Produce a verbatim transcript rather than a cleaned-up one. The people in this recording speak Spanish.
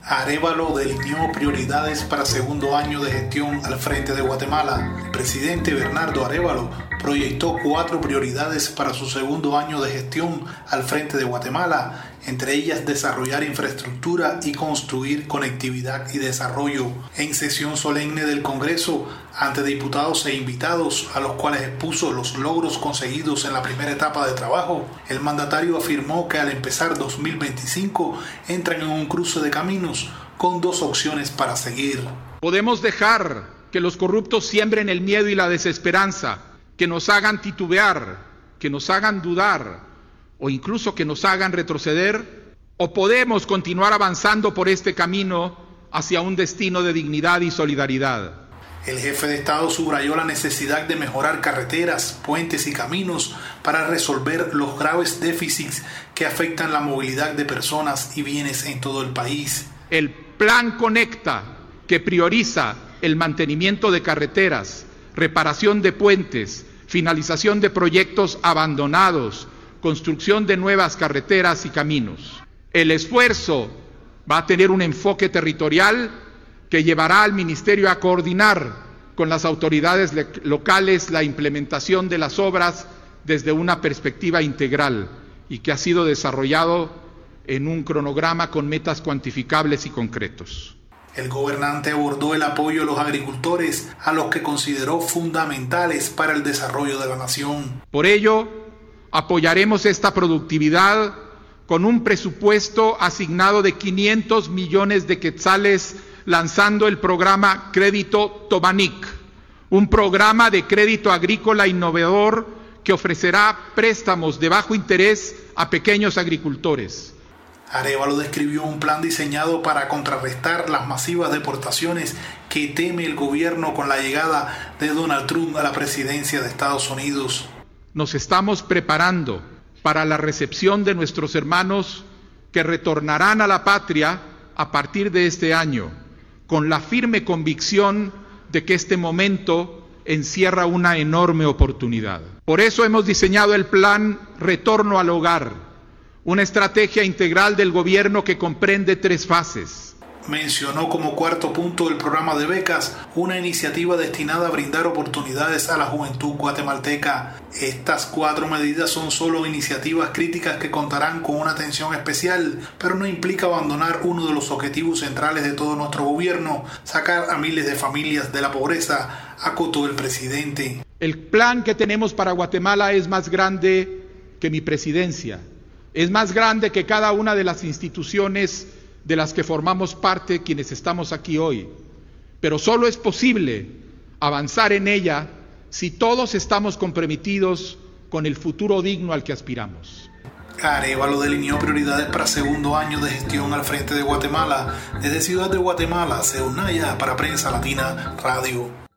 Arévalo delineó prioridades para segundo año de gestión al frente de Guatemala. El presidente Bernardo Arévalo proyectó cuatro prioridades para su segundo año de gestión al frente de Guatemala, entre ellas desarrollar infraestructura y construir conectividad y desarrollo. En sesión solemne del Congreso, ante diputados e invitados, a los cuales expuso los logros conseguidos en la primera etapa de trabajo, el mandatario afirmó que al empezar dos mil veinticinco entran en un cruce de caminos con dos opciones para seguir. Podemos dejar que los corruptos siembren el miedo y la desesperanza, que nos hagan titubear, que nos hagan dudar o incluso que nos hagan retroceder, o podemos continuar avanzando por este camino hacia un destino de dignidad y solidaridad. El jefe de Estado subrayó la necesidad de mejorar carreteras, puentes y caminos para resolver los graves déficits que afectan la movilidad de personas y bienes en todo el país. El Plan Conecta, que prioriza el mantenimiento de carreteras, reparación de puentes, finalización de proyectos abandonados, construcción de nuevas carreteras y caminos. El esfuerzo va a tener un enfoque territorial que llevará al Ministerio a coordinar con las autoridades locales la implementación de las obras desde una perspectiva integral y que ha sido desarrollado en un cronograma con metas cuantificables y concretos. El gobernante abordó el apoyo a los agricultores, a los que consideró fundamentales para el desarrollo de la nación. Por ello, apoyaremos esta productividad con un presupuesto asignado de quinientos millones de quetzales, lanzando el programa Crédito Tobanic, un programa de crédito agrícola innovador que ofrecerá préstamos de bajo interés a pequeños agricultores. Arévalo describió un plan diseñado para contrarrestar las masivas deportaciones que teme el gobierno con la llegada de Donald Trump a la presidencia de Estados Unidos. Nos estamos preparando para la recepción de nuestros hermanos que retornarán a la patria a partir de este año, con la firme convicción de que este momento encierra una enorme oportunidad. Por eso hemos diseñado el plan Retorno al Hogar, una estrategia integral del gobierno que comprende tres fases. Mencionó como cuarto punto el programa de becas, una iniciativa destinada a brindar oportunidades a la juventud guatemalteca. Estas cuatro medidas son solo iniciativas críticas que contarán con una atención especial, pero no implica abandonar uno de los objetivos centrales de todo nuestro gobierno, sacar a miles de familias de la pobreza, acotó el presidente. El plan que tenemos para Guatemala es más grande que mi presidencia, es más grande que cada una de las instituciones de las que formamos parte quienes estamos aquí hoy, pero solo es posible avanzar en ella si todos estamos comprometidos con el futuro digno al que aspiramos. Arévalo delineó prioridades para segundo año de gestión al frente de Guatemala. Desde Ciudad de Guatemala, Seunaya, para Prensa Latina Radio.